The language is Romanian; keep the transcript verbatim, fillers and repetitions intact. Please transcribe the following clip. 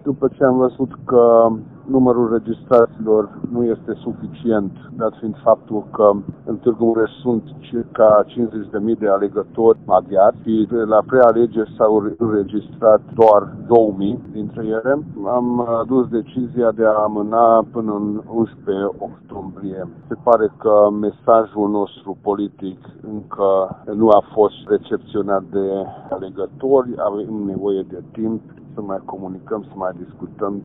După ce am văzut că numărul registraților nu este suficient, dat fiind faptul că în Târgu Mureș sunt circa cincizeci de mii de alegători maghiari și la prealegeri s-au înregistrat doar două mii dintre ele, am adus decizia de a amâna până în unsprezece octombrie. Se pare că mesajul nostru politic încă nu a fost recepționat de alegători, avem nevoie de timp să mai comunicăm, să mai discutăm.